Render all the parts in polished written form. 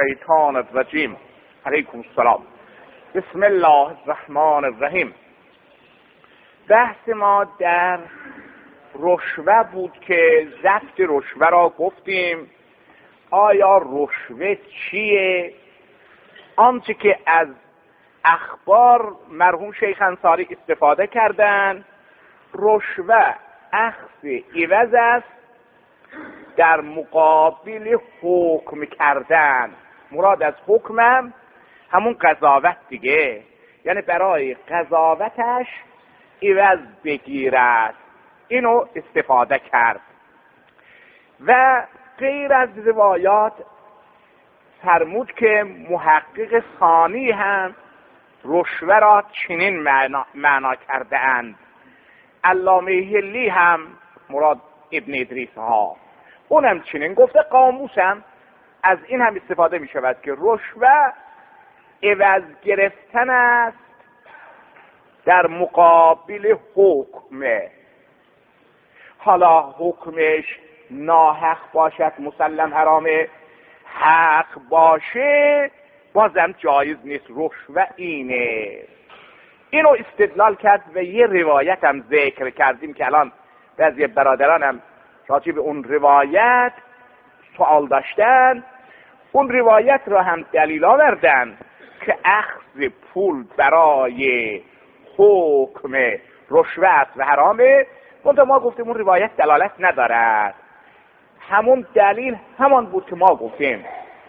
الشیطان الرجیم. علیکم السلام. بسم الله الرحمن الرحیم. بحث ما در رشوه بود که ضبط رشوه را گفتیم. آیا رشوه چیه؟ آنچه که از اخبار مرحوم شیخ انصاری استفاده کردن، رشوه اخذ عوض است در مقابل حکم کردن. مراد از حکمم همون قضاوت دیگه، یعنی برای قضاوتش عوض بگیرد، اینو استفاده کرد. و غیر از روایات فرمود که محقق ثانی هم رشوه را چنین معنا کرده اند. علامه هلی هم مراد ابن ادریس ها اونم چنین گفته. قاموس هم از این هم استفاده می شود که رشوه عوض گرفتن است در مقابل حکمه. حالا حکمش ناحق باشد مسلم حرامه، حق باشه بازم جایز نیست. رشوه اینه. اینو استدلال کرد و یه روایت هم ذکر کردیم که الان بعضی برادرانم راجع به اون روایت سوال داشتن. اون روایت را هم دلیل آوردن که اخذ پول برای حکم رشوه است و حرامه. منتها ما گفتیم اون روایت دلالت ندارد. همون دلیل همان بود که ما گفتیم.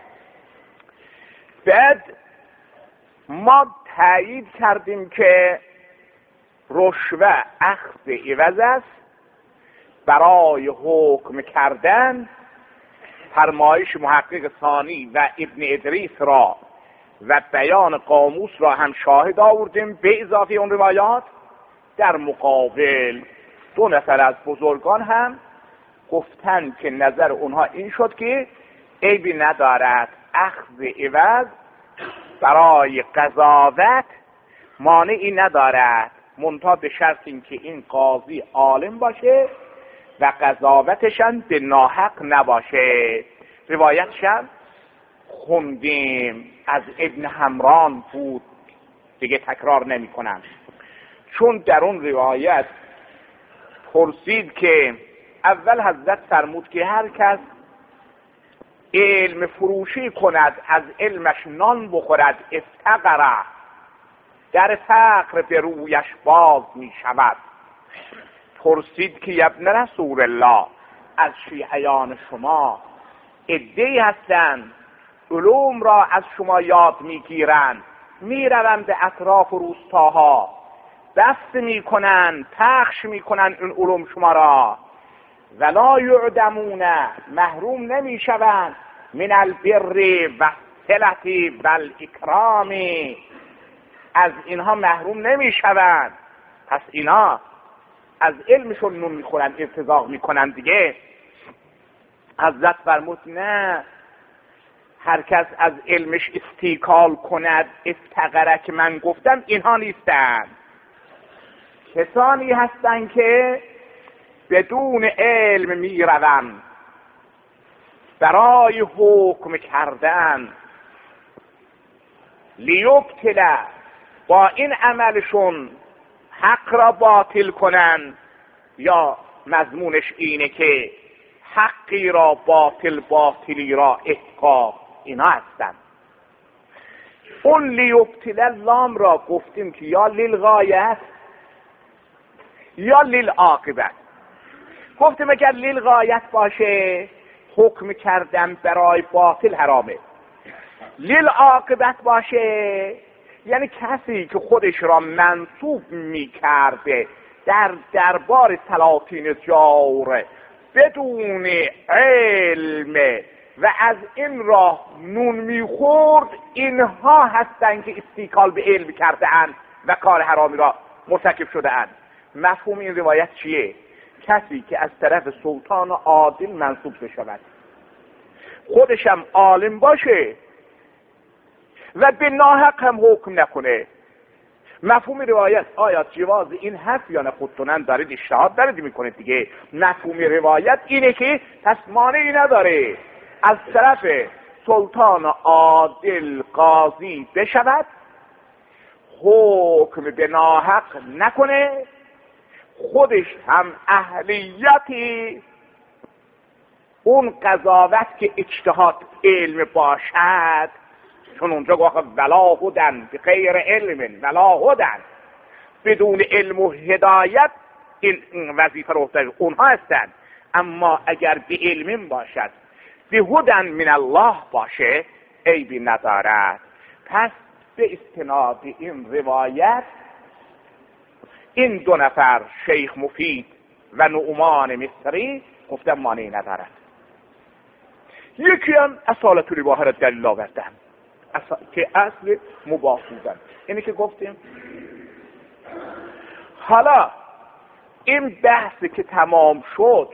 بعد ما تایید کردیم که رشوه اخذ عوض است برای حکم کردن. فرمایش محقق ثانی و ابن ادریس را و بیان قاموس را هم شاهد آوردیم به اضافه اون روایات. در مقابل دو نفر از بزرگان هم گفتن که نظر اونها این شد که عیبی ندارد اخذ عوض برای قضاوت، مانعی ندارد، منتها به شرط اینکه این قاضی عالم باشه و قضاوتش هم به ناحق نباشه. روایتش هم خوندیم، از ابن حمران بود، دیگه تکرار نمی کنم. چون در اون روایت پرسید که اول حضرت فرمود که هر کس علم فروشی کند از علمش نان بخورد افتقره، در فقر به رویش باز می شود. پرسید که ابن رسول الله از شیعیان شما عده‌ای هستند علوم را از شما یاد میگیرند، میروند به اطراف روستاها بسط میکنند، پخش میکنند این علوم شما را، ولا یعدمون، محروم نمیشوند، من البر و صلة و الاکرام، از اینها محروم نمیشوند. پس اینا از علمشون نون میخورن، ارتزاق میکنن دیگه. حضرت فرمود نه، هر کس از علمش استیکال کند افتقره که من گفتم اینها نیستن. کسانی هستن که بدون علم میروند برای حکم کردن، لیبطل، با این عملشون حق را باطل کنن، یا مضمونش اینه که حقی را باطل، باطلی را احقاق، اینا هستن. اون لیبطل لام را گفتیم که یا للغایت یا للعاقبت. گفتیم اگر للغایت باشه حکم کردن برای باطل حرامه، للعاقبت باشه یعنی کسی که خودش را منصوب میکرده در دربار سلاطین جور بدون علم و از این راه نون میخورد، اینها هستند که استیکال به علم کرده اند و کار حرامی را مرتکب شده اند. مفهوم این روایت چیه؟ کسی که از طرف سلطان عادل منصوب بشود، خودشم عالم باشه و به ناحق هم حکم نکنه. مفهوم روایت آیا جواز این هست یا نه؟ خودتونن دارید اجتهاد دارید میکنید دیگه. مفهوم روایت اینه که پس مانعی نداره از طرف سلطان عادل قاضی بشود، حکم به ناحق نکنه، خودش هم اهلیتی اون قضاوت که اجتهاد علم باشد، چون اونجا گفت ولا هدن بغیر علم ولا هدن، بدون علم و هدایت این وظیفه رو افتاد اونها هستند. اما اگر به علم باشد، به هدن من الله باشه، عیبی ندارد. پس به استناد این روایت این دو نفر شیخ مفید و نعمان مصری گفتن مانعی ندارد. یکی هم اصالت الاباحه را دلیل آوردن که اصل مباح بودن، اینی که گفتیم. حالا این بحثی که تمام شد،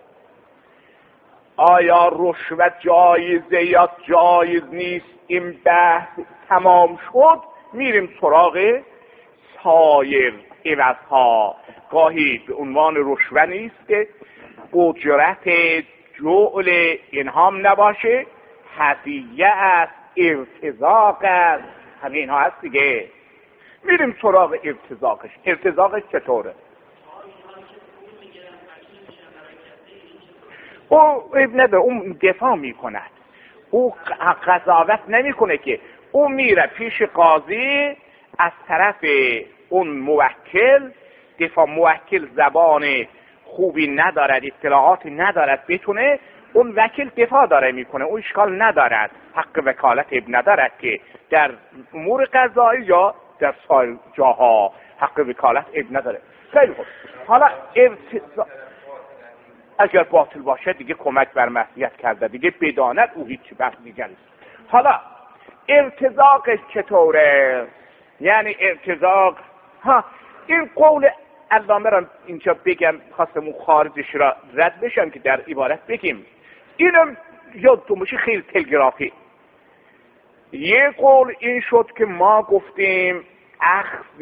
آیا رشوت جایزه یا جایز نیست، این بحث تمام شد، میریم سراغ سایر عوضها. گاهی به عنوان رشوه نیست که اجرت جعل اینهام نباشه، هدیه است، ارتزاق است، همه اینها هست دیگه. میریم سراغ ارتزاقش. ارتزاقش چطوره؟ او نداره، اون دفاع میکند، او قضاوت نمیکنه که او میره پیش قاضی از طرف اون موکل. دفاع موکل زبان خوبی ندارد، اطلاعاتی ندارد، بتونه اون وکیل دفاع داره میکنه، اون اشکال ندارد، حق وکالت اب ندارد که در امور قضایی یا در سایر جاها حق وکالت اب نداره. خیلی خوب. حالا اگر باطل باشه دیگه کمک بر معصیت کرده، دیگه بداند او هیچ بحث دیگر نیست. حالا ارتزاقش چطوره؟ یعنی ارتزاق، این قول علامه را اینجا بگم، خواستم اون خارجش را رد بشم که در عبارت بگیم. اینم یادتون باشه خیلی تلگرافی. یه قول این شد که ما گفتیم اخذ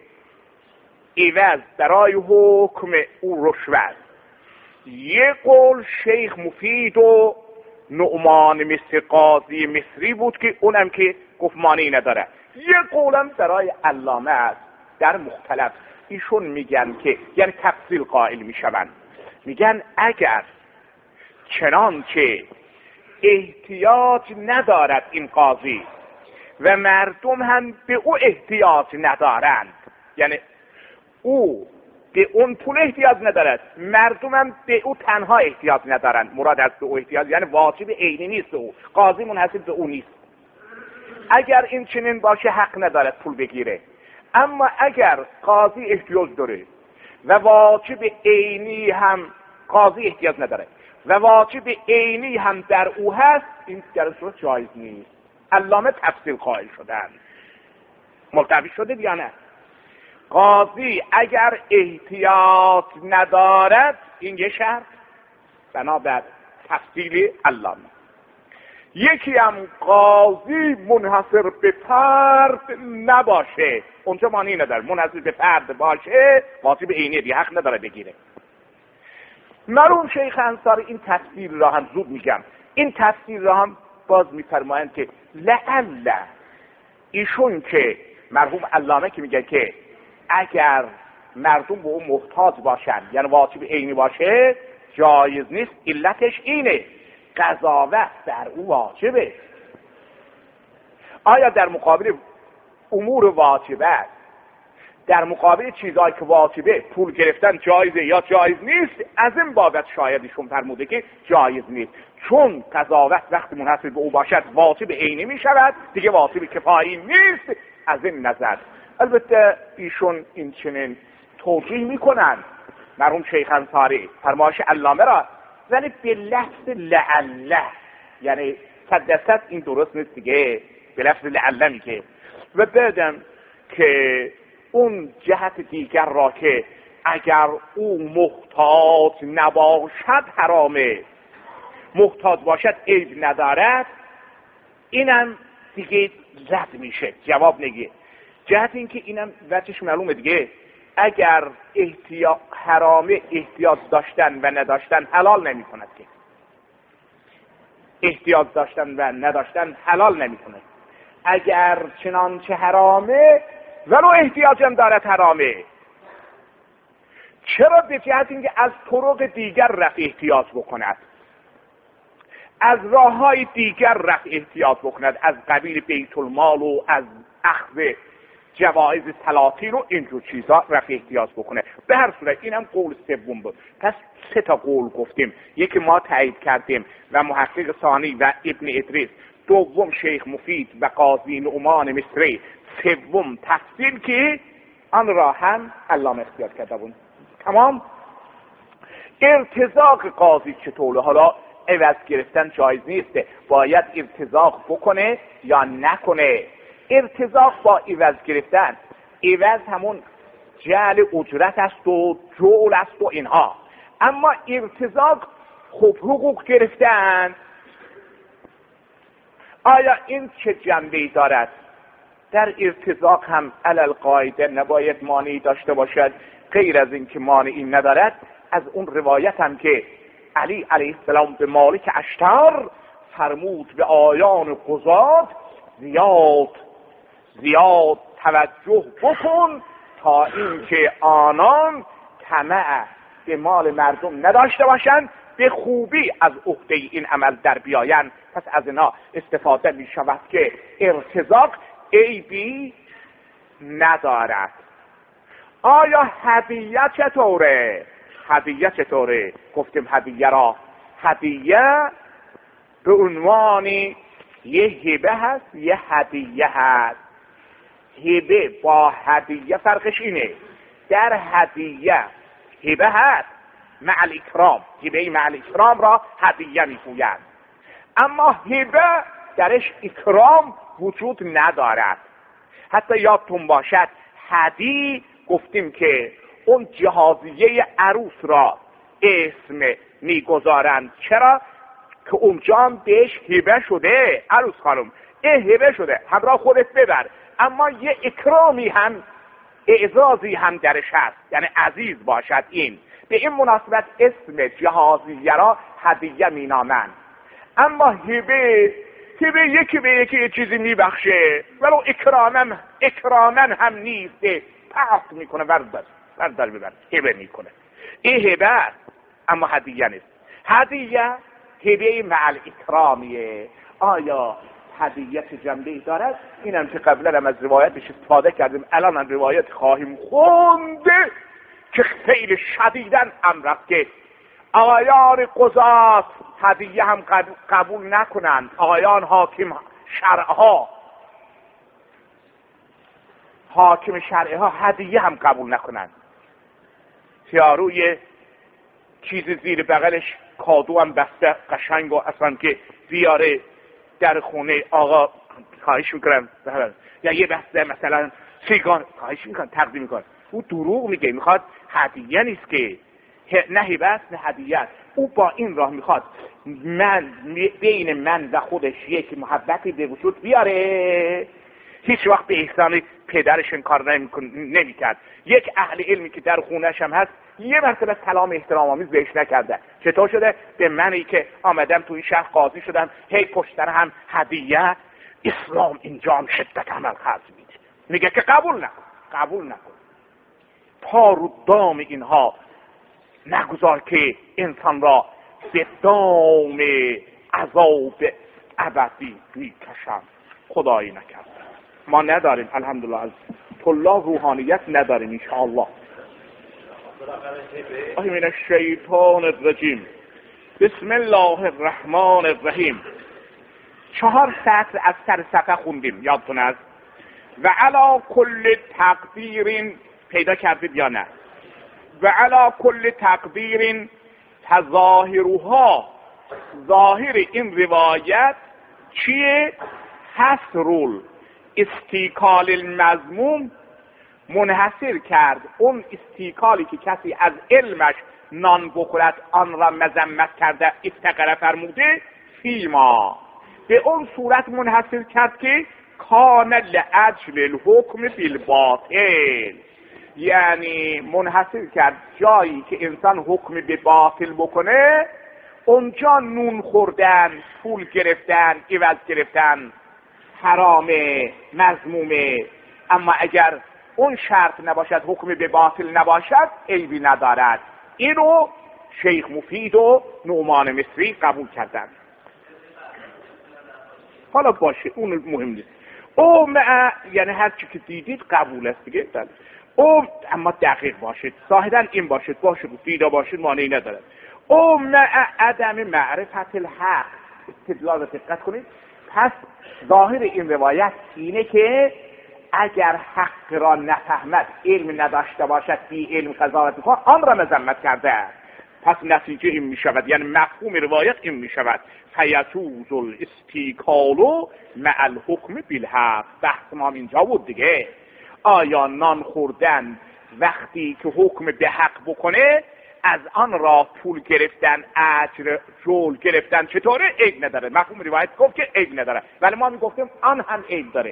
عوض برای حکم او رشوت. یه قول شیخ مفید و نعمان مصری قاضی مصری بود که اونم که گفت مانعی نداره. یه قولم برای علامه است در مختلف. ایشون میگن که یعنی تفصیل قائل میشوند، میگن اگر چنانچه احتیاج ندارد این قاضی و مردم هم به او احتیاج ندارند، یعنی او به اون پول احتیاج ندارد، مردم هم به او تنها احتیاج ندارند، مراد از به او احتیاج یعنی واجب عینی نیست، او قاضی منحصر به او نیست. اگر این چنین باشه حق ندارد پول بگیره. اما اگر قاضی احتیاج داره و واجب عینی هم قاضی احتیاج نداره و واجب عینی هم در او هست، این در صورت جایز نیست. علامه تفصیل قائل شدن. ملتوی شده یا نه؟ قاضی اگر احتیاط ندارد، این یه شرط بنابر تفصیل علامه. یکی هم قاضی منحصر به فرد نباشه، اونجا معنی نداره. منحصر به فرد باشه واجب عینی دیگه حق نداره بگیره. مرحوم شیخ انصاری این تفصیل را هم زود میگم، این تفصیل را هم باز میفرمایند که لعل ایشون که مرحوم علامه که میگه که اگر مردم به اون محتاج باشن یعنی واجب عینی باشه جایز نیست، علتش اینه قضاوت در او واجبه. آیا در مقابل امور واجبه، در مقابل چیزایی که واجبه پول گرفتن جایزه یا جایز نیست؟ از این بابت شایدشون فرموده که جایز نیست، چون قضاوت وقتی منحصر به او باشد واجب عینی می شود، دیگه واجب کفایی نیست. از این نظر البته ایشون این چنین توجیه میکنن مرحوم شیخ انصاری فرمایش علامه را، ولی به لفظ لعله، یعنی 100% این درست نیست دیگه، به لفظ لعله میگه. و بعدم که اون جهت دیگر را که اگر او محتاج نباشد حرامه، محتاج باشد عیب ندارد، اینم دیگه رد میشه، جواب نگه. جهت این که اینم وجهش معلومه دیگه، اگر حرامه احتیاج داشتن و نداشتن حلال نمی کند که. احتیاج داشتن و نداشتن حلال نمیکنه. اگر چنانچه حرامه ولو احتیاجم دارد حرامه. چرا؟ به جهت اینکه از طرق دیگر رفع احتیاج بکند، از راههای دیگر رفع احتیاج بکند، از قبیل بیت المال و از اخذ جوایز سلاطین و اینجور چیزا رفع احتیاج بکنه. به هر صورت اینم قول سوم بود. پس 3 تا قول گفتیم، یکی ما تایید کردیم و محقق ثانی و ابن ادریس، دوم شیخ مفید و قاضی نعمان مصری، سوم تفصیل که آن را هم علامه اختیار کرده بود. تمام. ارتزاق قاضی چطوره؟ حالا عوض گرفتن جایز نیسته، باید ارتزاق بکنه یا نکنه. ارتزاق با عوض گرفتن، عوض همون جعل اجرت است و جول است و اینها، اما ارتزاق خب حقوق گرفتن، آیا این چه جنبه‌ای دارد؟ در ارتزاق هم علل قاعده نباید مانعی داشته باشد، غیر از این که مانعی ندارد. از اون روایت هم که علی علیه السلام به مالک اشتر فرمود به آیان قضات زیاد توجه بکن تا اینکه آنان طمع به مال مردم نداشته باشند، به خوبی از عهده این عمل در بیایند. پس از اینا استفاده می شود که ارتزاق عیبی ندارد. آیا هدیه چطوره؟ هدیه چطوره؟ گفتیم هدیه را، هدیه به عنوان یه هبه هست، یه هدیه هست. هبه با هدیه فرقش اینه، در هدیه هبه هست مع الاکرام، هبه مع الاکرام را هدیه میگویند، اما هبه درش اکرام وجود ندارد. حتی یادتون باشد هدی گفتیم که اون جهازیه عروس را اسم میگذارند. چرا؟ که اونجا هم بهش هبه شده، عروس خانم هبه شده، همراه خودت ببر، اما یه اکرامی هم، اعزازی هم درش هست، یعنی عزیز باشد. این به این مناسبت اسم جهازیه را هدیه مینامند. اما هبه یکی به یکی یه چیزی میبخشه ولو اکرامن هم نیست، پاک میکنه، بردار ببر، هبه میکنه. این هبه اما هدیه نیست. هدیه هبه مع الاکرامیه. آیا هدیه چه جنبه‌ای دارد؟ اینم که قبلا هم از روایتش استفاده کردیم، الان هم روایت خواهیم خونده که خیلی شدیداً امر است که آقایان قضات هدیه هم قبول نکنند، آقایان حاکم شرعها هدیه هم قبول نکنند. یاروی چیز زیر بغلش کادو هم بسته قشنگ و اصلا که بیاره در خونه آقا خواهش میکنم، یا یه بسته مثلا سیگار خواهش میکنم تقدیم میکنم، او دروغ میگه، میخواد هدیه نیست که، نه هبه است نه هدیه است. او با این راه میخواد بین من و خودش یک محبتی به وجود بیاره. هیچ وقت به احسان پدرش انکار نمیکرد. یک اهل علمی که در خونش هم هست یه مرتبه سلام احترام آمیز بهش نکرده. چطور شده؟ به منی که آمدم تو این شهر قاضی شدم، هی پشتر هم هدیه، اسلام اینجا هم شدت عمل خرج میده. میگه که قبول نکن. پا رو دام اینها نگذار که انسان را به دام عذاب ابدی میکشن. خدایی نکرد. ما نداریم الحمدلله، از طلاب روحانیت نداریم انشاءالله. من الشیطان الرجیم. بسم الله الرحمن الرحیم. 4 سطر از سر صفحه خوندیم، یادتون است. و علی کل تقدیر، پیدا کردید یا نه؟ و علی کل تقدیر تظاهرها، ظاهر این روایت چیه؟ حصر استیکال المذموم، منحصر کرد اون استیکالی که کسی از علمش نان بخورد آن را مذمت کرده، افتقره فرموده، فیما، به اون صورت منحصر کرد که کان لاجل الحکم بالباطل، یعنی منحصر کرد جایی که انسان حکم به باطل بکنه اونجا نون خوردن، پول گرفتن، عوض گرفتن حرامه، مذمومه. اما اگر اون شرط نباشد، حکم به باطل نباشد، عیبی ندارد. اینو شیخ مفید و نعمان مصری قبول کردند. حالا باشه، اون مهم نیست. او یعنی هر چی که دیدید قبول است دیگه. او اما دقیق باشید، ظاهرا این باشید، باشه دیده باشید، مانعی ندارد. او عدم معرفت الحق. استدلال دقت کنید. پس ظاهر این روایت اینه که اگر حق را نفهمد، علم نداشته باشد، بی علم قضاوت می‌کند، آن را مذمت کرده. پس نتیجه این می شود، یعنی مفهوم روایت این می شود: فیجوز الاستیکال مع الحکم بالحق. بحث ما اینجا بود دیگه. آیا نان خوردن وقتی که حکم به حق بکنه، از آن را پول گرفتن، اجر جول گرفتن چطوره؟ عیب نداره. مفهوم روایت گفت که عیب نداره، ولی ما می گفتیم آن هم عیب داره.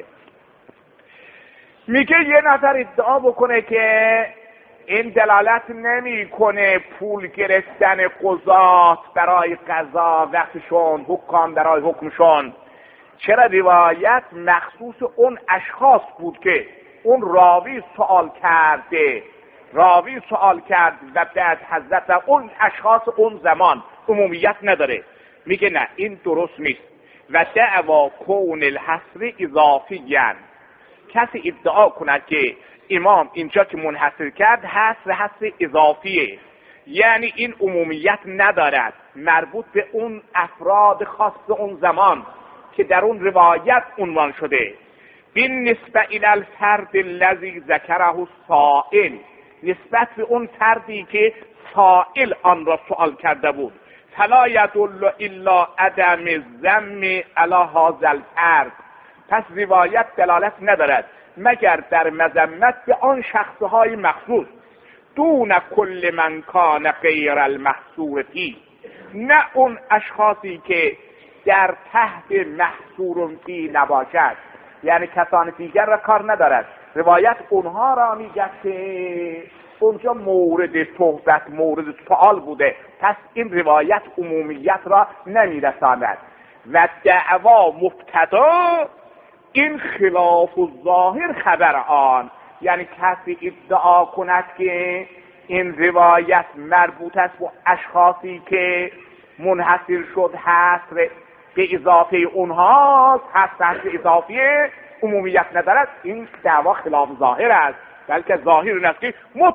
میگه یه نفر ادعا بکنه که این دلالت نمیکنه پول گرفتن قضات برای قضا وقتشون، حکام برای حکمشون. چرا؟ روایت مخصوص اون اشخاص بود که اون راوی سوال کرده، راوی سوال کرد و بعد حضرت اون اشخاص اون زمان، عمومیت نداره. میگه نه، این درست نیست. و دعوا کون الحصر اضافیاً. کسی ادعا کند که امام اینجا که منحصر کرد حصر اضافیه، یعنی این عمومیت ندارد، مربوط به اون افراد خاص اون زمان که در اون روایت عنوان شده. بالنسبه الی الفرد الذی ذکره السائل، نسبت به اون فردی که سائل آن را سوال کرده بود. فلا یدل الا عدم الذم علی هذا الفرد. پس روایت دلالت ندارد مگر در مذمت به آن شخصهای مخصوص، دون کل من کان غیر المحصور فی، نه اون اشخاصی که در تحت محصور فی نباشد، یعنی کسان دیگر را کار ندارد. روایت اونها را میگه که اونجا مورد صحبت، مورد سوال بوده، پس این روایت عمومیت را نمیرساند. و دعوا مبتدا، این خلاف الظاهر خبر آن، یعنی کسی ادعا کند که این روایت مربوط است با اشخاصی که منحصر شد حصر به اضافه اونهاست، حصر اضافی عمومیت ندارد، این دعوا خلاف ظاهر است. بلکه ظاهر این است که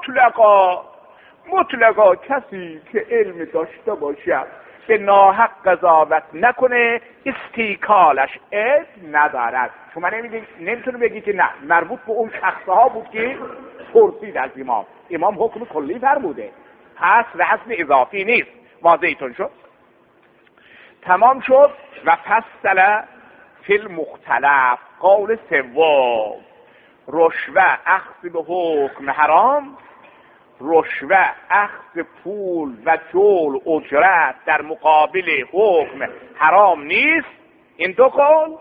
مطلقا کسی که علم داشته باشد به ناحق قضاوت نکنه، استیکالش عیب ندارد. شما نمیتونه بگی که نه، مربوط به اون شخصها بود که پرسید از امام حکم کلی فرموده، حصر اضافی نیست. واضحتون شد؟ تمام شد. و فصل فی المختلف. قول سوم، رشوه اخذ به حکم حرام، رشوه اخذ پول و جول اجرت در مقابل حکم حرام نیست. این دو قول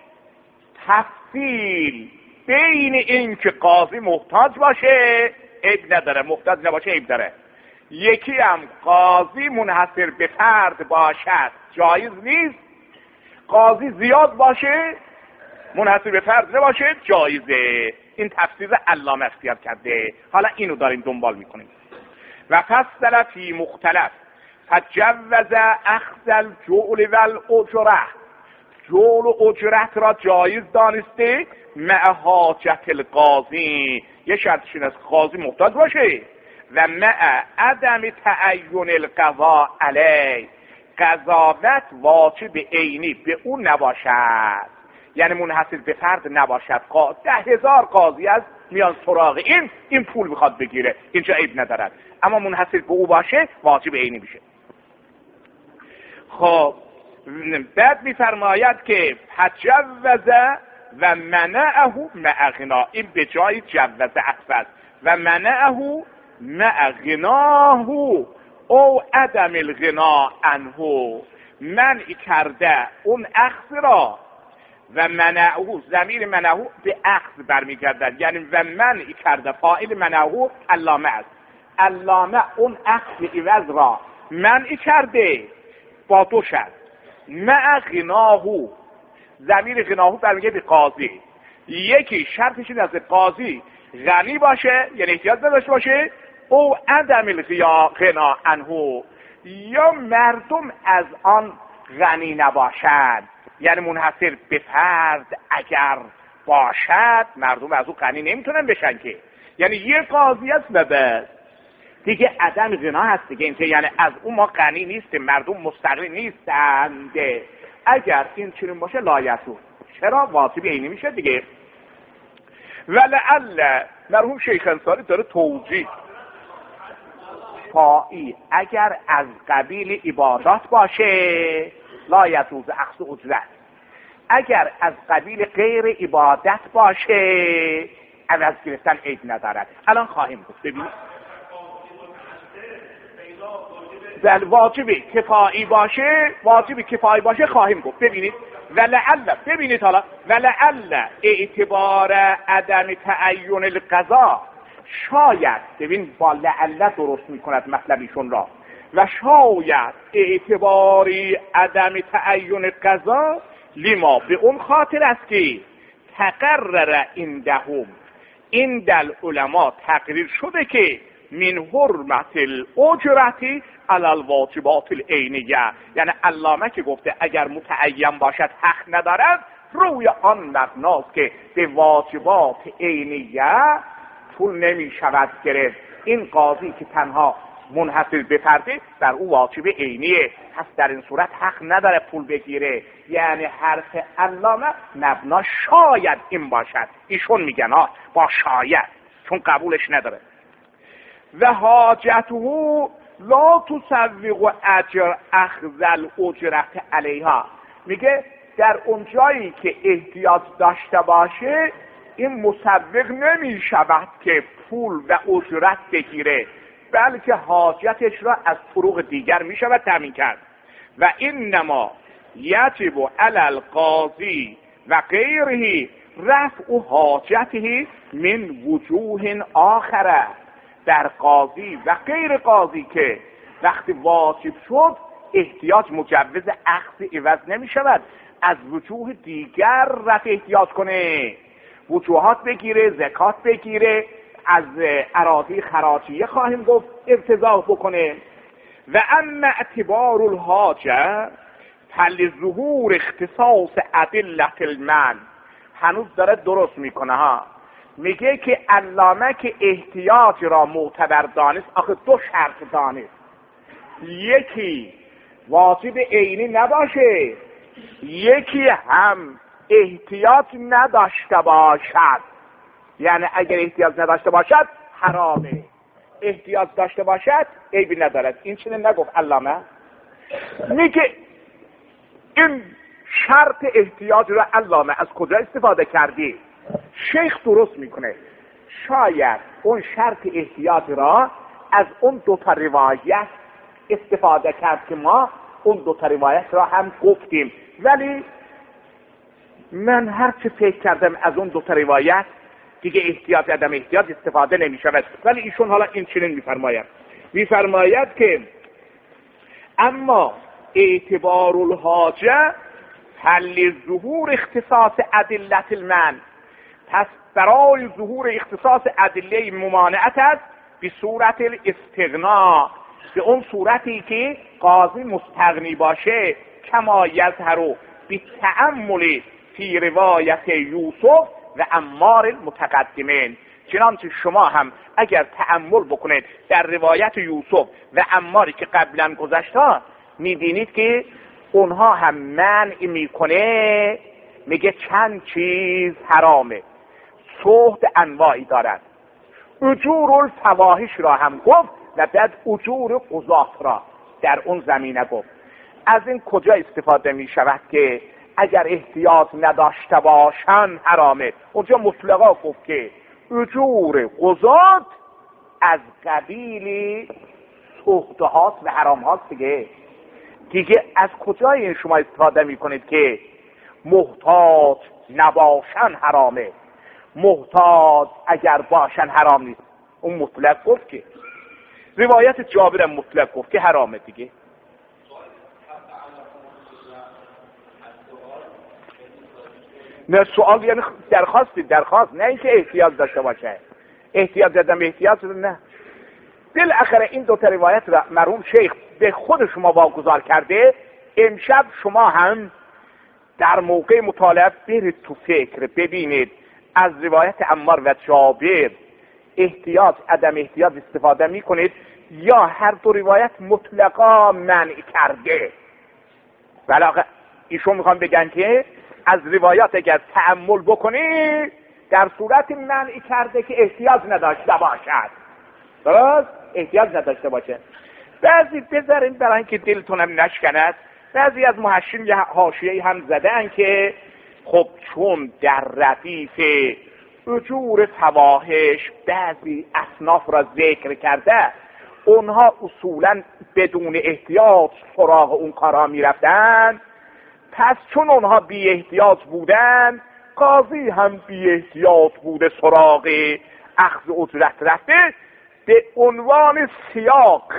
تفصیل بین این که قاضی محتاج باشه عیب نداره، محتاج نباشه عیب داره. یکی هم قاضی منحصر به فرد باشد جایز نیست، قاضی زیاد باشه منحصر به فرد نباشه جایزه. این تفسیر علامه اختیار کرده. حالا اینو داریم دنبال میکنیم. و فصل فی مختلف فجوز اخذ الجعل والاجره، جعل و اجرت را جایز دانسته مع حاجت القاضی، یه شرطش این است قاضی محتاج باشه، و مع عدم تعین القضاء علیه، قضاوت واجب عینی به اون نباشد، یعنی منحصر به فرد نباشد. 10,000 قاضی از میان سراغ این پول میخواد بگیره، اینجا عیب ندارد، اما منحصر به او باشه واجب عینی میشه. خب بعد میفرماید که فجوز و منعه مع غنا، این به جای جوز عطف و منعه مع غناه او عدم الغنا عنه، منع کرده اون اخذ را، و منعه ضمیر منعه به اخذ برمیگردد، یعنی و منع کرده فاعل منعه علامه است. علامه اون اخذ عوض را منع کرده با دو شرط. مع غناهو، ضمیر غناهو برمیگه به قاضی. یکی شرطش این است قاضی غنی باشه، یعنی احتیاج نداشته باشه، او عدم غنا عنه، یا مردم از آن غنی نباشد، یعنی منحصر به فرد اگر باشد مردم از او غنی نمیتونن بشن که، یعنی یه قاضی است و بس دیگه عدم غنا هست دیگه، اینکه یعنی از اون ما غنی نیستیم، مردم مستقل نیستند. اگر این چنین باشه لایتو، چرا واجب عینی میشه دیگه. ولعل مرحوم شیخ انصاری داره توضیح، فائی اگر از قبیل عبادات باشه لایتوز اخذ اجرت، اگر از قبیل غیر عبادت باشه عوض گرفتن عیب ندارد. الان خواهیم گفت. ببینید بل واجب کفایی باشه، واجب کفایی باشه خواهیم گفت. ببینید ولعل، ببینید حالا ولعل اعتبار عدم تعین القضا، شاید، ببین با لعل درست میکند مطلبیشون را، و شاید اعتباری عدم تعین قضا لما، به اون خاطر است که تقرر عندهم، این دل علما تقریر شده که من حرمت الاجرتی علی الواجبات العینیه، یعنی علامه که گفته اگر متعین باشد حق ندارد، روی آن مبناست که به واجبات عینیه پول نمی شود گرفت. این قاضی که تنها منحصر به فرده در او واجب عینیه، پس در این صورت حق نداره پول بگیره. یعنی حرف علامه مبنا شاید این باشد، ایشون میگن با شاید، چون قبولش نداره. و حاجته لا تسوق اجر اخذ الاجرت علیها، میگه در اون جایی که احتیاج داشته باشه این مسوق نمی شود که پول و اجرت بگیره، بلکه حاجتش را از طرق دیگر می شود تامین کرد. و انما یجب علی القاضی و غیره رفع حاجته من وجوه آخره، در قاضی و غیر قاضی که وقتی واجب شد احتیاج مجوز اخذ عوض نمی شود، از وجوه دیگر رفع احتیاج کنه، وجوهات بگیره، زکات بگیره، از اراضی خراجیه خواهیم گفت ارتضاع بکنه. و اما اعتبار الحاجه فلظهور اختصاص ادله المال، هنوز داره درست میکنه میگه که علامه که احتیاج را معتبر دانست، آخه دو شرط دانست، یکی واجب عینی نباشه، یکی هم احتیاج نداشته باشد. یعنی اگر احتیاج نداشته باشد حرامه، احتیاج داشته باشد عیبی ندارد. این چنین نگفت علامه، میگه این شرط احتیاج را علامه از کجا استفاده کردی؟ شیخ درست میکنه، شاید اون شرط احتیاج را از اون دو تا روایت استفاده کرد که ما اون دو تا روایت را هم گفتیم، ولی من هر چه فکر کردم از اون دو تا روایت دیگه احتیاج عدم احتیاج استفاده نمی شود. ولی ایشون حالا این چنین میفرماید که اما اعتبار الحاجه حل ظهور اختصاص ادله المنع، پس برای ظهور اختصاص ادله ممانعت است به صورت الاستغنا، به اون صورتی که قاضی مستغنی باشه، کما یظهر بالتأمل فی روایت یوسف و عمار المتقدمین، چنانچه شما هم اگر تأمل بکنید در روایت یوسف و عماری که قبلا گذشته میبینید که اونها هم منع میکنه، میگه چند چیز حرامه، سهد انواعی دارد، اجور الفواحش را هم گفت و بعد اجور قضات را در اون زمینه گفت. از این کجا استفاده می شود که اگر احتیاط نداشته باشن حرامه؟ اونجا مطلقا گفت که اجور قضات از قبیل سهدهات و حرامهات دیگه از کجا این شما استفاده می کنید که محتاج نباشن حرامه، محتاج اگر باشن حرام نیست؟ اون مطلق گفت که روایت جابر مطلق گفت که حرامه دیگه. نه سوال یعنی درخواست، نه اینکه احتیاج داشته باشه. احتیاج دادم احتیاج نه. بالاخره این دو تا روایت را مرحوم شیخ به خود شما واگذار کرده. امشب شما هم در موقع مطالعه برید تو فکر ببینید از روایت عمار و جابر احتیاج عدم احتیاج استفاده میکنید یا هر دو روایت مطلقا منع کرده. بلاغه ایشون میخوان بگن که از روایات اگر تأمل بکنی در صورت منع کرده که احتیاج نداشته باشد. درست؟ احتیاج نداشته باشه. بعضی بذارین برای اینکه دلتونم نشکند، بعضی از محشین یه حاشیه‌ای هم زدن که خب چون در ردیف اجور فواحش بعضی اصناف را ذکر کرده، اونها اصولا بدون احتیاط سراغ اون کارها میرفتن، پس چون اونها بی احتیاط بودن قاضی هم بی احتیاط بوده سراغ اخذ اجرت رفته. به عنوان سیاق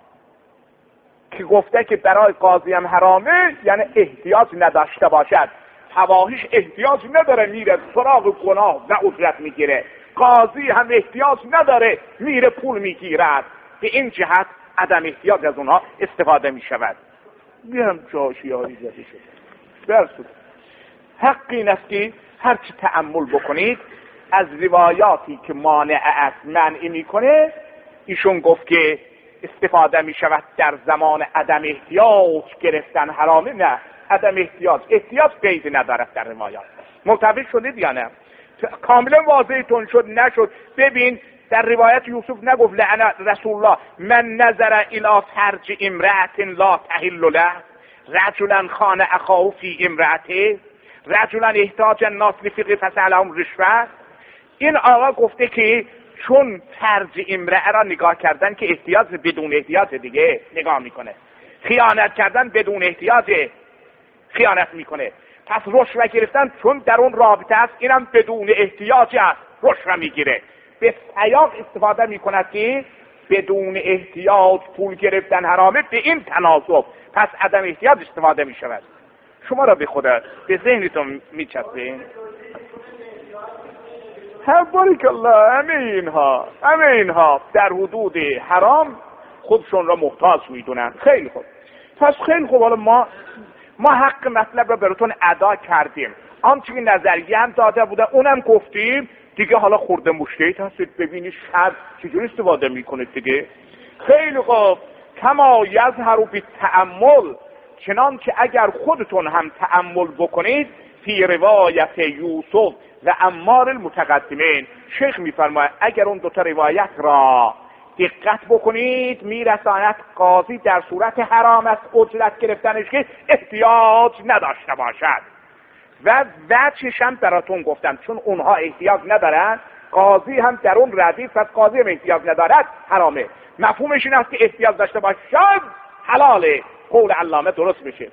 که گفته که برای قاضی هم حرامه یعنی احتیاط نداشته باشد. فواحش احتیاج نداره میره سراغ گناه و اجرت میگیره، قاضی هم احتیاج نداره میره پول میگیرد. به این جهت عدم احتیاج از اونها استفاده میشود. بیام جاشی هایی زده شده برسود. حق این است که هرچی تأمل بکنید از روایاتی که مانع است منع میکنه، ایشون گفت که استفاده میشود در زمان عدم احتیاج گرفتن حرامه. نه، عدم احتیاج قید ندارد در روایات. متوجه شدید یا نه؟ کاملا واضحتون شد نشد؟ ببین در روایت یوسف نگفت لعن رسول الله من نظر الی فرج امرأة لا تحل له، رجلا خان اخاه فی امرأته، رجلا احتاج الناس لفقه فسألهم رشوه. این آقا گفته که چون فرج امرأه را نگاه کردن که احتیاج بدون احتیاج دیگه نگاه میکنه، خیانت کردن بدون احتیاج خیانت میکنه، پس رشوه گرفتن چون در اون رابطه است اینم بدون احتیاج است رشوه میگیره. به سیاق استفاده میکند که بدون احتیاج پول گرفتن حرامه. به این تناسب پس عدم احتیاج استفاده میشود. شما را به خدا به ذهنتون میچسبین؟ باریک الله. همه اینها در حدود حرام خودشون را محتاج میدونن. خیلی خوب. پس خیلی خوب، حالا ما حق مطلب را براتون ادا کردیم. آنچه که نظریه هم داده بوده اونم گفتیم دیگه. حالا خورده مشکلیت هستید ببینید شب چجوری استفاده میکنید دیگه. خیلی خوب. کما یظهر بالتأمل، چنانچه اگر خودتون هم تأمل بکنید فی روایت یوسف و عمار المتقدمین. شیخ میفرماید اگر اون دوتا روایت را دقت بکنید میرساند قاضی در صورت حرام است اجرت گرفتنش که احتیاج نداشته باشد. و وجهش هم براتون گفتم، چون اونها احتیاج ندارن قاضی هم در اون ردیف از قاضی هم احتیاج ندارد حرامه. مفهومش این است که احتیاج داشته باشد حلاله. قول علامه درست میشه.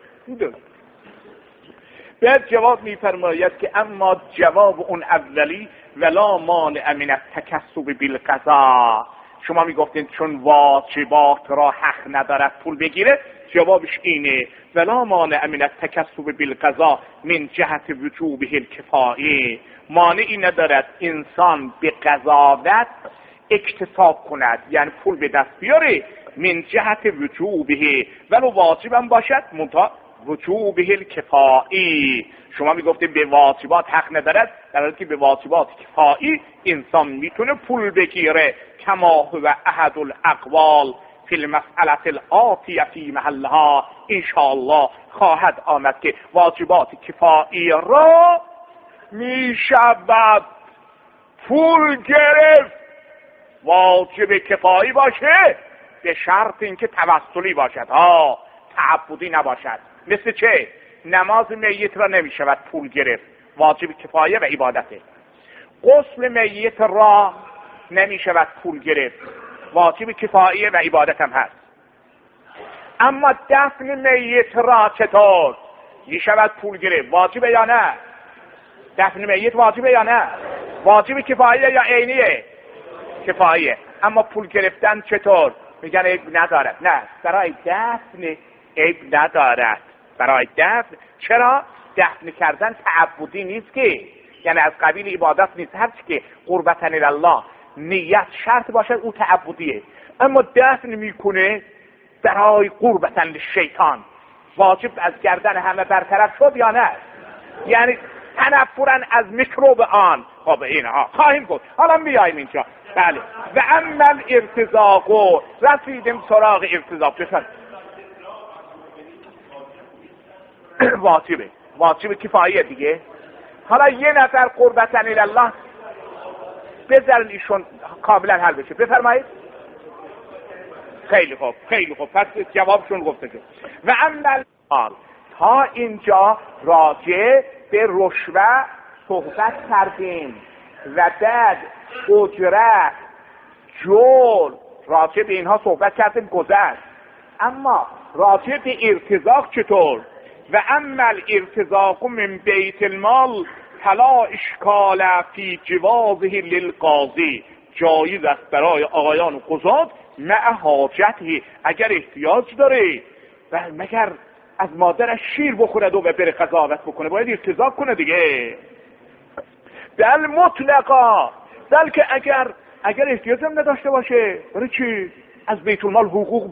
بعد جواب میفرماید که اما جواب اون اولی ولا مانع من التکسب بالقضا. شما میگفتین چون واجبات را حق ندارد پول بگیره، جوابش اینه ولا مانع من التکسب بالقضا من جهت وجوبه الکفایی. مانعی ندارد انسان به قضاوت اکتساب کند، یعنی پول به دست بیاره، من جهت وجوبه، ولو واجبم باشد منتها وجوبه الکفایی. شما میگفتید به واجبات حق ندارد، در حالی که به واجبات کفایی انسان میتونه پول بگیره. کما هو احد الاقوال فی المسئله الآتیه فی محلها. انشاءالله خواهد آمد که واجبات کفایی را میشود پول گرفت. واجب کفایی باشه به شرط اینکه توسلی باشد، تعبدی نباشد. مثل چه؟ نماز میت را نمیشود پول گرفت، واجب کفایه و عبادته. غسل میت را نمیشود پول گرفت، واجب کفایه و عبادت هم هست. اما دفن میت را چطور میشود پول گرفت؟ واجبه یا نه؟ دفن میت واجبه یا نه؟ واجب کفایه یا عینیه؟ کفایه. اما پول گرفتن چطور؟ میگن عیب ندارد. نه، برای دفن عیب ندارد. برای دفن. چرا؟ دفن کردن تعبدی نیست که، یعنی از قبیل عبادت نیست. هرچی که قربتاً الله نیت شرط باشه او تعبدیه. اما دفن میکنه برای قربتاً للشیطان، واجب از گردن همه برطرف شد یا نه؟ یعنی تنفرا از میکروب آن. خب اینها خواهیم گفت. حالا بیاییم اینجا. بله. و اما الارتزاق، رسیدیم سراغ ارتزاق. واجب کفایه دیگه. حالا یه نفر قربتاً الله بذارن ایشون کاملا حل بشه. بفرمایید. خیلی خوب پس جوابشون گفته شد. و اما تا اینجا راجع به رشوه صحبت کردیم و بعد اجرت، جول، راجع به اینها صحبت کردیم گذشت. اما راجع به ارتزاق چطور؟ و اما الارتزاق من بیت المال فلا اشکال فی جوازه للقاضی، جایز است برای آقایان قضات مع حاجته، اگر احتیاج داره و مگر از مادرش شیر بخورد و بره قضاوت بکنه باید ارتزاق کنه دیگه. بل مطلقا، بلکه اگر احتیاج هم نداشته باشه برای چی؟ از بیت المال حقوق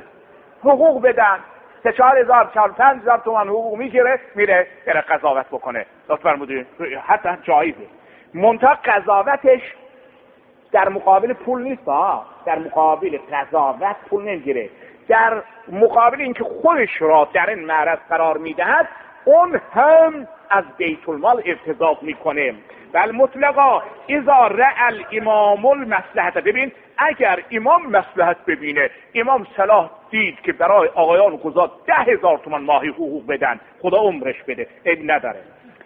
بدن 3,000 4,000 تومان حقوق میگیره میره قضاوت بکنه. لطفاً فرمودید حتی جایزه. منتها قضاوتش در مقابل پول نیست در مقابل قضاوت پول نمیگیره، در مقابل اینکه خودش را در این معرض قرار میدهد اون هم از بیت المال ارتزاق میکنه. بل مطلقا اذا رأى الامام المصلحت، ببین اگر امام مصلحت ببینه، امام صلاح دید که برای آقایان قضات 10,000 تومان ماهی حقوق بدن، خدا عمرش بده، عیب نداره.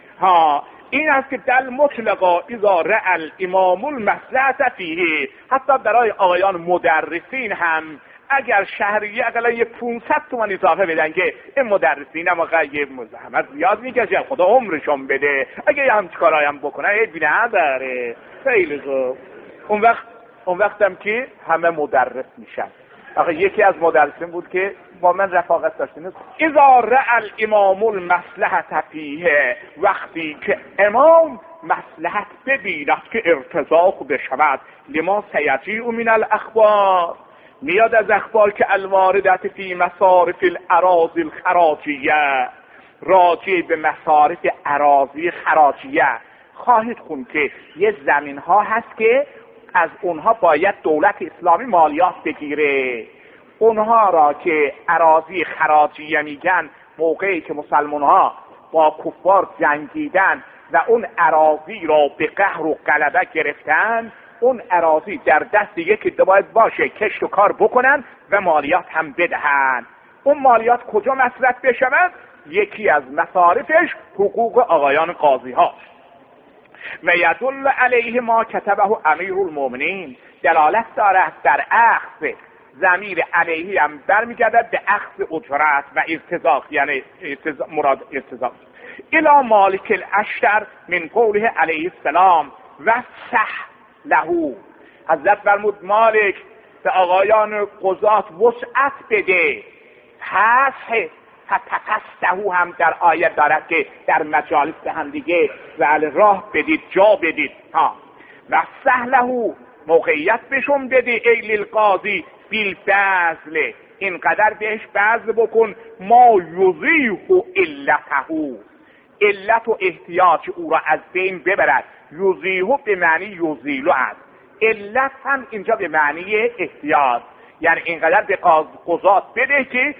این است که در مطلقا اذا رأى الامام المصلحت فیه، حتی برای آقایان مدرسین هم اگر شهریه اقلا یه 500 تومان اضافه بدن که این مدرسین هم غیب مزاحمت زیاد میکشه، خدا عمرشون بده، اگه یه همچه کارایی هم بکنه عیبی نداره. خیلی خوب. اون وقت هم که همه مدرس میشن. آخه یکی از مدرسین بود که با من رفاقت داشتیم. اذا رأى الامام المصلحت فیه، وقتی که امام مصلحت ببیند که ارتزاق بشود، لما سیجیء من الاخبار، میاد از اخبار که الواردت فی مصارف الاراضی الخراجیه، راجع به مصارف اراضی خراجیه. خواهید خوند که یه زمین ها هست که از اونها باید دولت اسلامی مالیات بگیره. اونها را که اراضی خراجیه میگن، موقعی که مسلمان ها با کفار جنگیدن و اون اراضی را به قهر و غلبه گرفتن، اون اراضی در دست یکی باید باشه، کشت و کار بکنن و مالیات هم بدهن. اون مالیات کجا مصرف بشود؟ یکی از مصارفش حقوق آقایان قاضی ها. و یدل علیه ما کتبه امیر المؤمنین، دلالت دارد در اخذ، ضمیر علیه هم برمیگردد به اخذ اجرت و ارتزاق، یعنی مراد ارتزاق. الی مالک الاشتر من قوله علیه السلام و صح له، حضرت فرمود مالک به آقایان قضات وسعت بده. فتفسته هم در آیت دارد که در مجالس هم دیگه راه بدید، جا بدید. و سهله، موقعیت بشون بده، ای للقاضی بالبذل، اینقدر بهش بذل بکن، ما یضیح علته، علت و احتیاج او را از بین ببرد. یضیح به معنی یزیل است، علت هم اینجا به معنی احتیاج، یعنی اینقدر به قضات بده که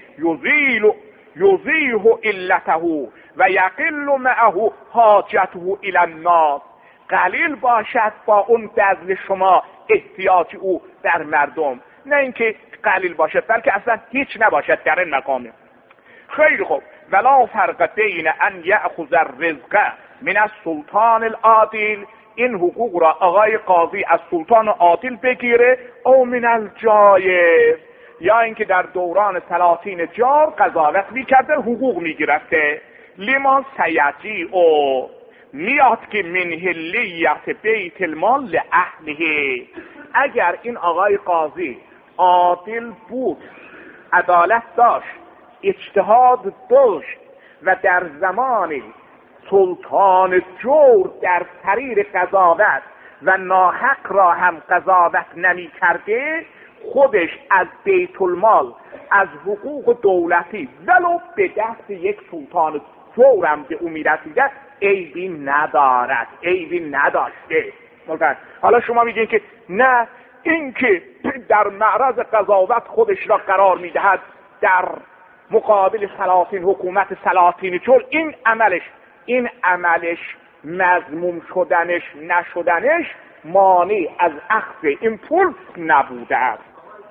یزیح علته و یقل معه حاجته الی الناس، قلیل باشد با اون بذل شما احتیاج او در مردم، نه اینکه قلیل باشد بلکه اصلا هیچ نباشد در این مقام. خیلی خوب. ولا فرق بین ان یأخذ الرزق من السلطان العادل، این حقوق را آقای قاضی از سلطان عادل بگیره، او من الجایز، یا اینکه در دوران سلاطین جار قضاوت میکرده حقوق میگرفته. لما سیجیء، میاد که من حلیت بیت المال لاهله، اگر این آقای قاضی عادل بود، عدالت داشت، اجتهاد داشت، و در زمان سلطان جور در سریر قضاوت و ناحق را هم قضاوت نمی کرده، خودش از بیت المال از حقوق دولتی ولو به دست یک سلطان جورم به او میرسیده عیبی ندارد، عیبی نداشته. حالا شما میگین که نه، این که در معرض قضاوت خودش را قرار میدهد در مقابل سلاطین، حکومت سلاطین جور، این عملش مذموم شدنش نشدنش مانع از اخذ این پول نبوده است.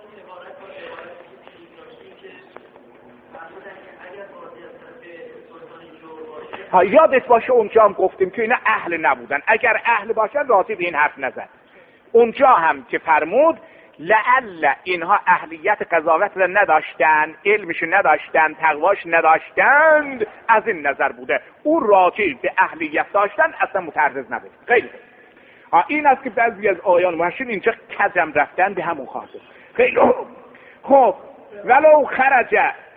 یادت باشه اونجا هم گفتیم که اینا اهل نبودن، اگر اهل باشن راضی به این حرف نزد. اونجا هم که فرمود لعل اینها اهلیت قضاوت را نداشتن، علمش نداشتن، تقواش نداشتند، از این نظر بوده. او راجع به اهلیت داشتن اصلا متعرض نبود. خیلی این است که بعضی از آیان محشین اینجا کجم رفتن به همون خاطر. خیلی خب ولو خرج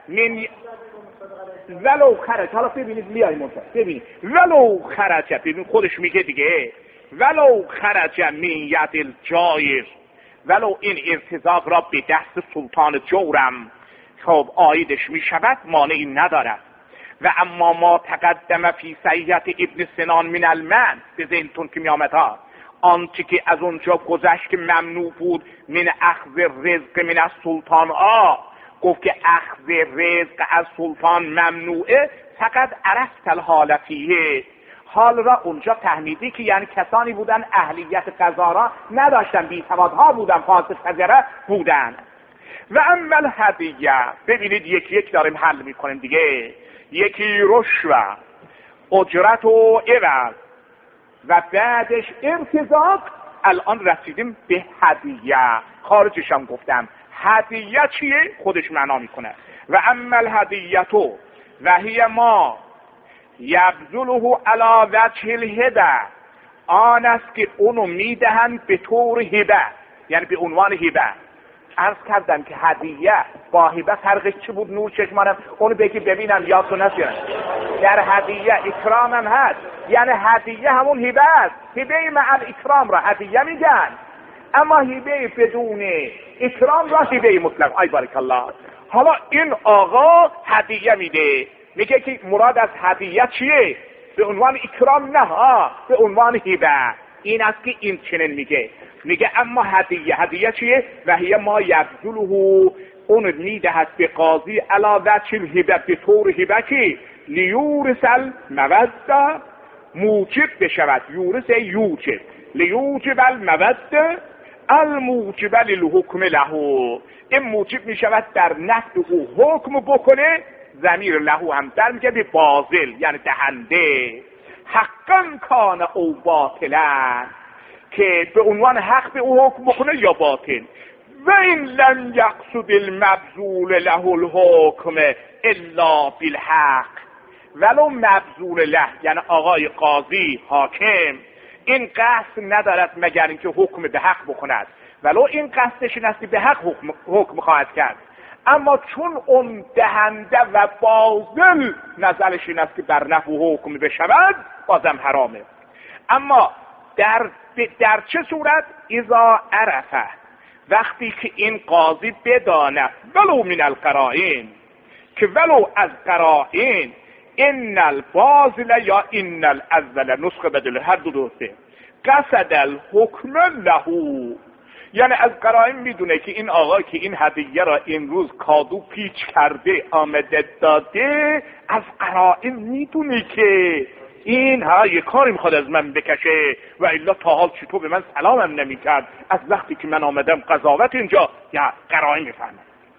حالا ببینید میای منتظر ببینید ولو خرج، ببین خودش میگه دیگه ولو خرج من ید الجایر، ولو این ارتزاق را به دست سلطان جورم خب عایدش میشود مانعی ندارد. و اما ما تقدم فی سیحت ابن سنان من المن، به ذهنتون که میامد ها، آنچه که از اونجا گذشت که ممنوع بود من اخذ رزق من از سلطان گفت که اخذ رزق از سلطان ممنوعه، فقط عرفت الحال فیه، حال را اونجا فهمیدی که یعنی کسانی بودن اهلیت قضا را نداشتن، بی‌سوادها بودن، فاسد فجره بودن. و اما الهدیه، ببینید یکی یک داریم حل میکنیم دیگه، یکی رشوه، اجرت و عوض و بعدش ارتزاق. الان رسیدیم به هدیه، خارجش هم گفتم هدیه چیه؟ خودش معنا میکنه. و اما الهدیتو و هی ما یبذله علی وجه الهبه، آن است که اونو میدهند به طور هبه، یعنی به عنوان هبه. عرض کردم که هدیه با هبه فرقش چی بود؟ نور چشمانم اونو بگی ببینم یادتون نشد. در هدیه اکرام هم هست، یعنی هدیه همون هبه است، هبه مع اکرام را هدیه میگن، اما هبه بدون اکرام را هبه مطلق. ای بارک الله. حالا این آقا هدیه میده، میگه که مراد از هدیه چیه؟ به عنوان اکرام نه، به عنوان هبه. این است که این چنین میگه اما هدیه چیه؟ و هی ما یبذله، اون میدهد به قاضی علا وجه الهبه، به طور هبه که لیورث الموده، موجب بشود، یورث یوجب، لیوجب الموده الموجب للحکم له، این موجب میشود در نفع او حکم بکنه. ضمیر له هم در میگه به باطل، یعنی دهنده. حقا کان او باطلا، که به عنوان حق به او حکم بکنه یا باطل. و این لم یقصد المبذول له الحکم الا بالحق، ولو مبذول له یعنی آقای قاضی حاکم این قصد ندارد مگر اینکه حکم به حق بکند، ولو این قصدش نستی به حق حکم خواهد کرد، اما چون اون دهنده و باطل نظرش این است که بر نفع حکم بشود، بازم حرامه. اما در چه صورت؟ اذا عرفه، وقتی که این قاضی بداند، ولو من القرائن، که ولو از قرائن، ان الباطل یا ان الاول، نسخه بدل هر دو درسته، قصد الحکم له، یعنی از قرائن میدونه که این آقا که این هدیه را این روز کادو پیچ کرده آمده داده، از قرائن میدونه که این یه کاری میخواد از من بکشه، و الا تا حال چطور به من سلامم نمیکرد از وقتی که من آمدم قضاوت اینجا. یا قرائن میفهمه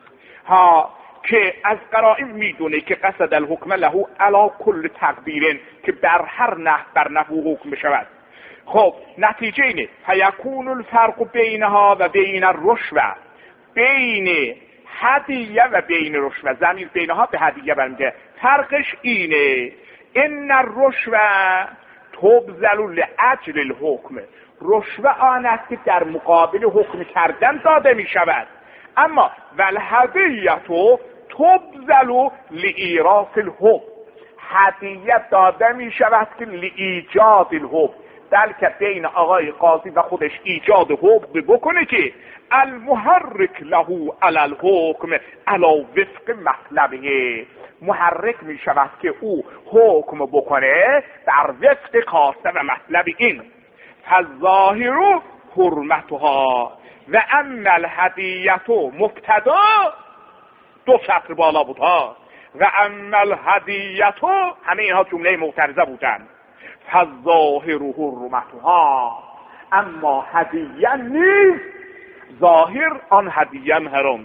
که از قرائن میدونه که قصد الحکم له علی کل تقدیرن، که بر هر نحو بر نحو حکم بشود. خب نتیجه اینه فیکون الفرق بینها و بین الرشوه، بین هدیه و بین رشوه، ضمیر بینها به هدیه برمیگرده. فرقش اینه ان الرشوه تبذل لاجل الحکم، رشوه آن است که در مقابل حکم کردن داده می شود، اما والهدیه تبذل لایراث الحکم، هدیه داده می شود که لایجاد الحب، بلکه بین آقای قاضی و خودش ایجاد حب بکنه که المحرک له علی الحکم علی وفق مطلبه، محرک می شود که او حکم بکنه در وفق خواسته و مطلب این. فالظاهر حرمتها و اما الهدیه مبتدا، دو سطر بالا بود ها، و اما الهدیه، همه اینها جمله معترضه بودن. فالظاهر حرمتها، اما هدیه نیست، ظاهر آن هدیه حرامه.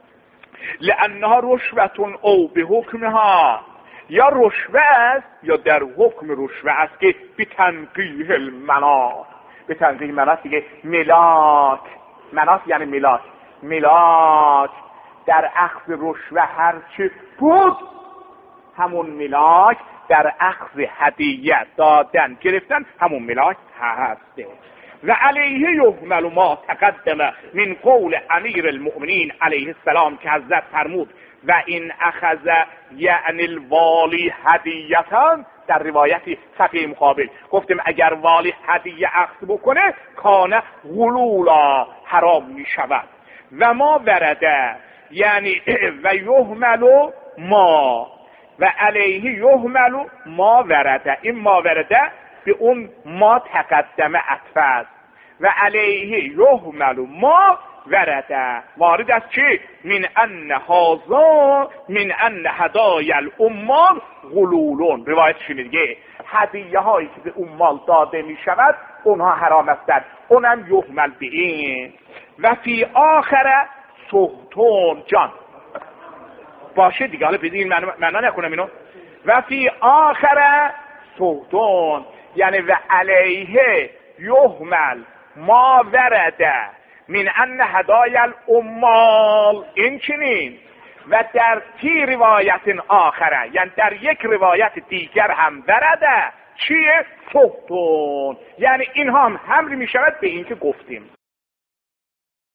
لانها رشوه او به حکمها، یا رشوه است یا در حکم رشوه است که به تنقیح المنات، به تنقیح منات دیگه، ملاک، منات یعنی ملاک، ملاک در اخذ رشوه هرچی بود همون ملاک در اخذ هدیه دادن گرفتن همون ملاک هسته. و علیه یحمل ما تقدم من قول امیر المؤمنین علیه السلام که حضرت فرمود و این اخذ یعنی الوالی هدیتان، در روایتی صفحه مقابل گفتیم اگر والی هدیه اخذ بکنه کان غلولا، حرام می شود. و ما ورده یعنی و یحمل ما و علیه یحمل ما ورده، این ما ورده به اون ما تقدمه عطف است و علیه یحمل ما ورده، وارد است چی؟ من ان هذا من ان هدای الامال غلولون، روایت شنیدگه هدیه هایی که به امال داده می شود اونها حرام است، اونم یحمل به این. و فی آخر سهتون جان باشه دیگه، حالا بدین معنا نکنم اینو. و فی آخر سهتون یعنی و علیه یحمل ما ورده من ان هدای الامال، این چنین. و در تی روایت آخره یعنی در یک روایت دیگر هم ورده چیه؟ سهتون، یعنی این هم حمل می شود به این که گفتیم.